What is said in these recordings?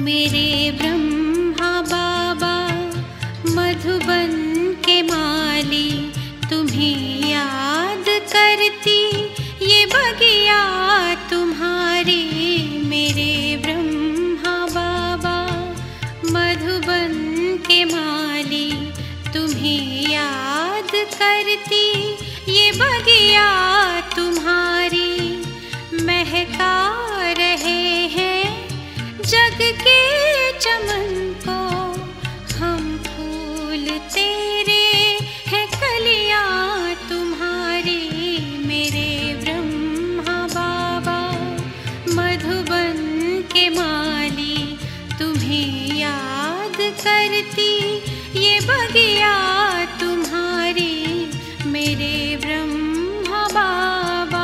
मेरे ब्रह्मा बाबा मधुबन के माली, तुम्हें याद करती ये बगिया तुम्हारी। मेरे ब्रह्मा बाबा मधुबन के माली, तुम्हें याद करती ये बगिया तुम्हारी। महका रहे हैं जग के चमन को हम फूल तेरे हैं कलियां तुम्हारी। मेरे ब्रह्मा बाबा मधुबन के माली, तुम्हें याद करती ये बगिया तुम्हारी। मेरे ब्रह्मा बाबा।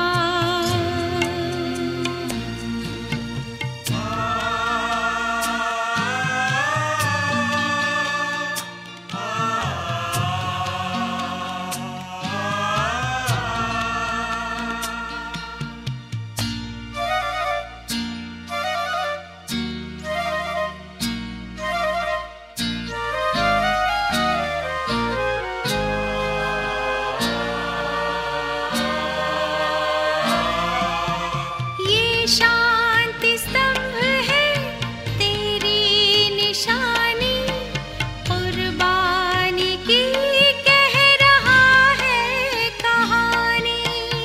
शांति स्तंभ है तेरी निशानी, कुर्बानी की कह रहा है कहानी।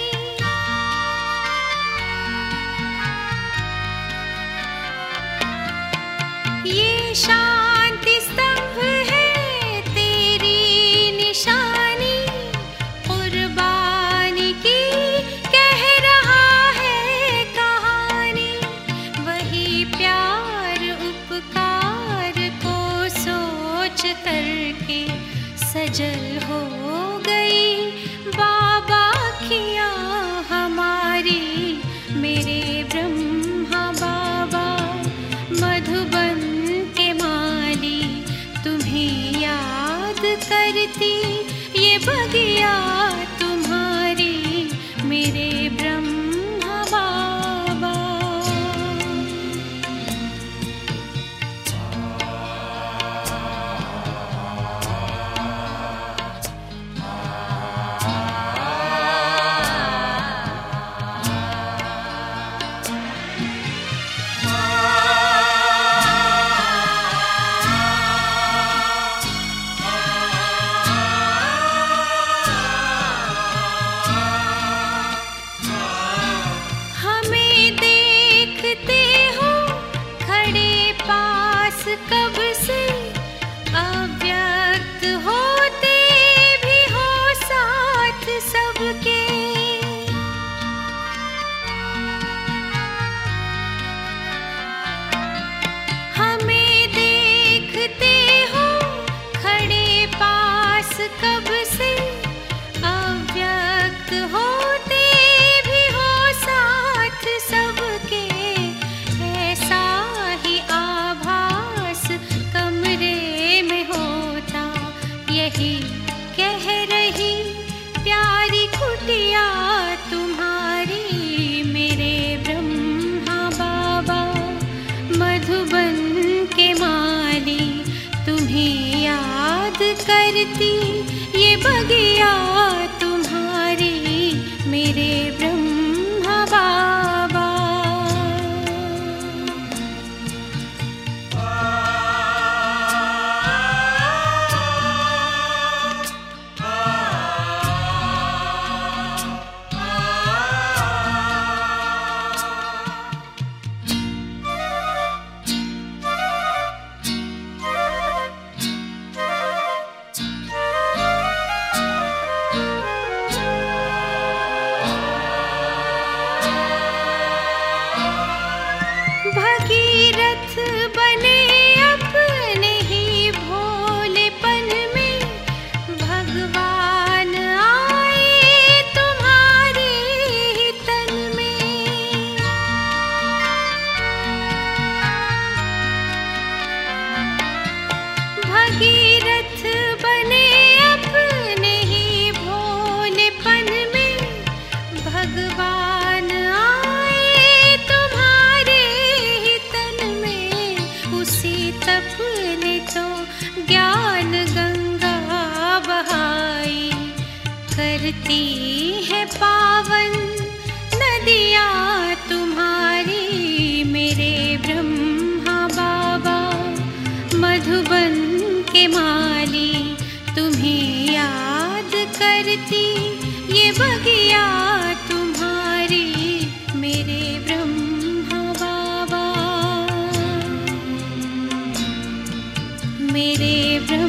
ये शांति स्तंभ है तेरी निशानी, कुर्बानी की कह रहा है कहानी। वही प्यार उपकार को सोच करके सजल हो गई बाबा अखियाँ हमारी। मेरे ब्रह्मा बाबा मधुबन के माली, तुम्हें याद करती ये बगिया तुम्हारी। मेरे ब्रह्मा बाबा। मेरे ब्रह्म